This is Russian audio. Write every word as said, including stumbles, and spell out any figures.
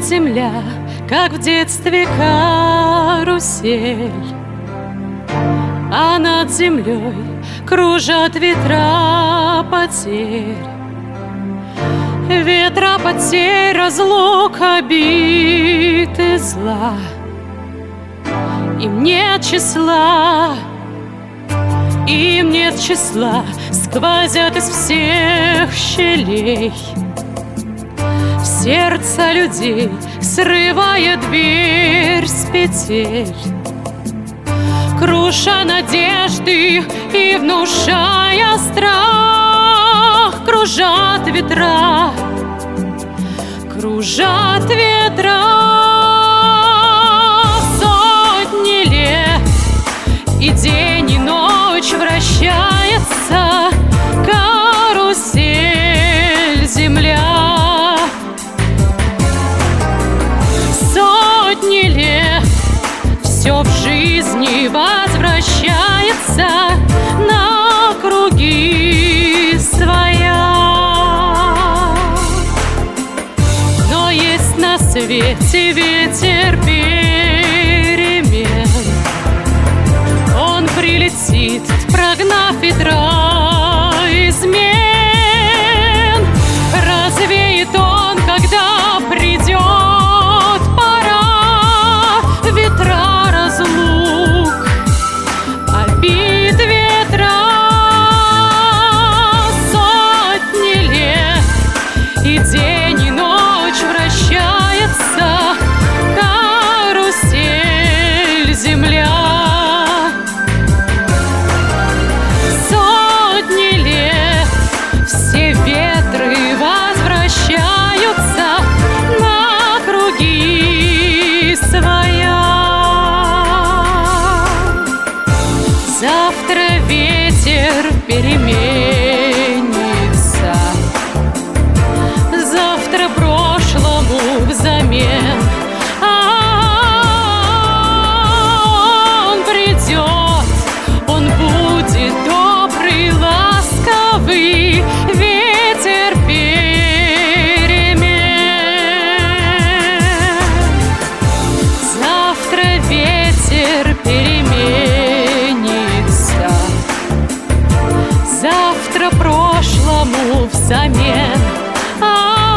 земля, как в детстве карусель, а над землей кружат ветра потерь. Ветра потерь, разлук, обид и зла. Им нет числа, им нет числа, сквозят из всех щелей в сердце людей, срывая дверь с петель, круша надежды и внушая страх. Кружат ветра, кружат ветра, сотни лет, и день, и ночь вращается карусель земля. Сотни лет все в жизни возвращается на круги своя. Но есть на свете ветер перемен, он прилетит, прогнав ветра измен. Развеет он, когда придет пора, ветра разлук, обид, ветра. Сотни лет, и день, и ночь вращается карусель земля. Сотни лет все ветры возвращаются на круги своя. Завтра ветер переменится, завтра прошлому взамен. А он придет, он будет добрый, ласковый, ветер перемен. Завтра ветер переменится, завтра прошлому взамен. А